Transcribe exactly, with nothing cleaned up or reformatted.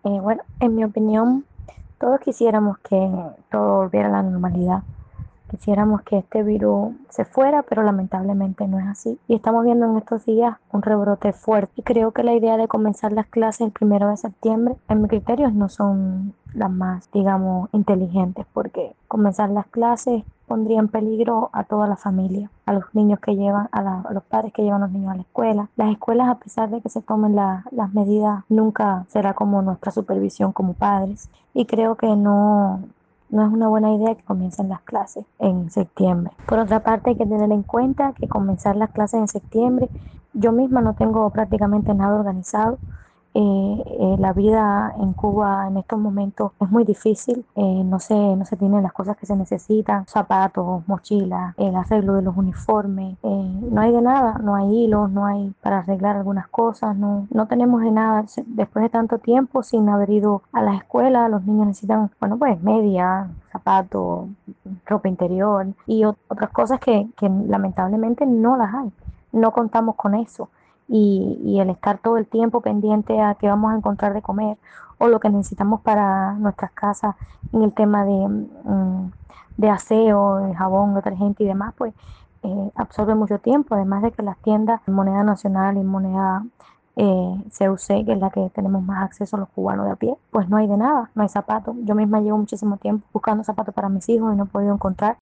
Eh, bueno, en mi opinión, todos quisiéramos que todo volviera a la normalidad. Quisiéramos que este virus se fuera, pero lamentablemente no es así. Y estamos viendo en estos días un rebrote fuerte. Y creo que la idea de comenzar las clases el primero de septiembre, en mis criterios, no son las más, digamos, inteligentes, porque comenzar las clases pondría en peligro a toda la familia, a los niños que llevan, a, la- a los padres que llevan a los niños a la escuela. Las escuelas, a pesar de que se tomen la- las medidas, nunca será como nuestra supervisión como padres. Y creo que no, no es una buena idea que comiencen las clases en septiembre. Por otra parte, hay que tener en cuenta que comenzar las clases en septiembre, yo misma no tengo prácticamente nada organizado. Eh, eh, la vida en Cuba en estos momentos es muy difícil, eh, no se, no se tienen las cosas que se necesitan, zapatos, mochilas, el arreglo de los uniformes, eh, no hay de nada, no hay hilos, no hay para arreglar algunas cosas, no, no tenemos de nada. Se- Después de tanto tiempo sin haber ido a la escuela, los niños necesitan, bueno, pues media, zapatos, ropa interior y ot- otras cosas que, que lamentablemente no las hay, no contamos con eso y, y el estar todo el tiempo pendiente a qué vamos a encontrar de comer o lo que necesitamos para nuestras casas en el tema de, mm, de aseo, de jabón, detergente y demás, pues eh, absorbe mucho tiempo, además de que las tiendas en moneda nacional y moneda eh, C U C, que es la que tenemos más acceso los cubanos de a pie, pues no hay de nada, no hay zapatos. Yo misma llevo muchísimo tiempo buscando zapatos para mis hijos y no he podido encontrar.